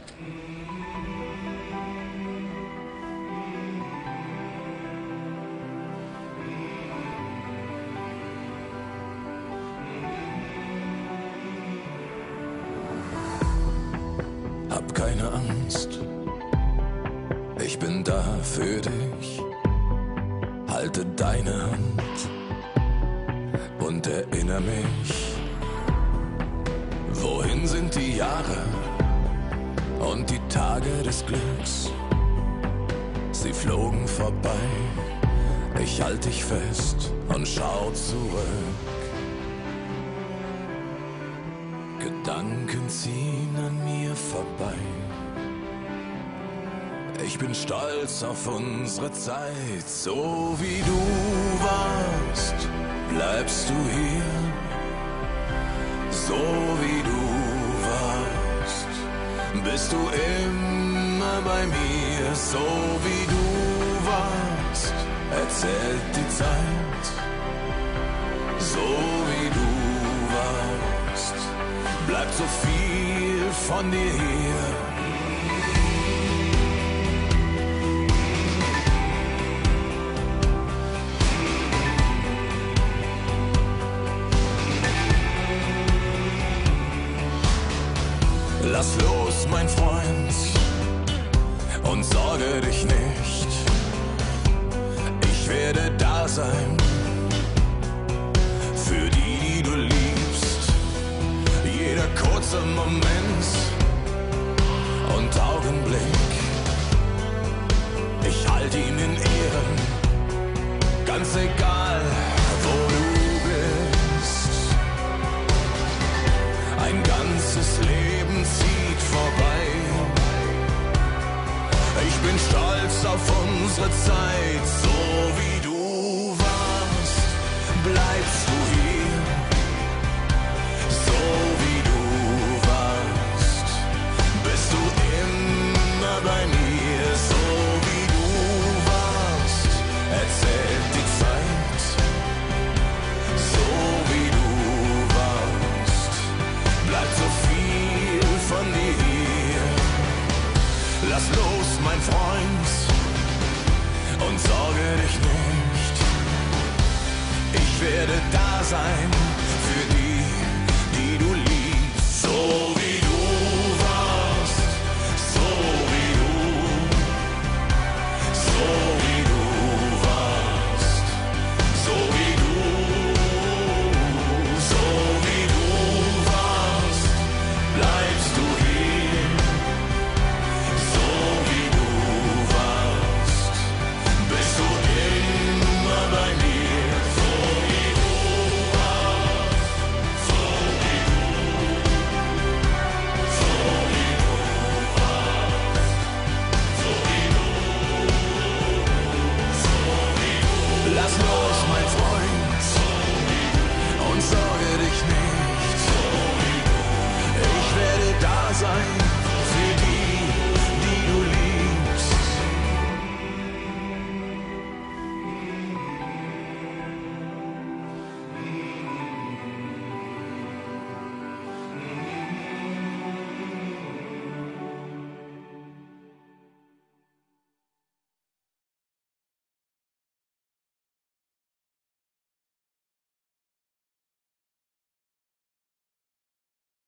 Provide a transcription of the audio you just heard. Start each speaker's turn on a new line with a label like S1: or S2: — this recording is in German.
S1: Hab keine Angst, ich bin da für dich. Halte deine Hand und erinnere mich. Wohin sind die Jahre und die Tage des Glücks? Sie flogen vorbei, ich halte dich fest und schau zurück. Gedanken ziehen an mir vorbei. Ich bin stolz auf unsere Zeit, so wie du warst, bleibst du hier. So wie du warst, bist du immer bei mir. So wie du warst, erzählt die Zeit. So wie du warst, bleibt so viel von dir hier. Lass los, mein Freund, und sorge dich nicht. Ich werde da sein für die, die du liebst. Jeder kurze Moment und Augenblick, ich halte ihn in Ehren, ganz egal, wo du bist. Ein ganzes Leben zieht vorbei. Ich bin stolz auf unsere Zeit. So wie du warst, bleibst du hier. So wie du warst, bist du immer bei mir. So wie du warst, erzählt die Zeit. So wie du warst, bleibt so viel von dir hier. Lass los, mein Freund, und sorge dich nicht. Ich werde da sein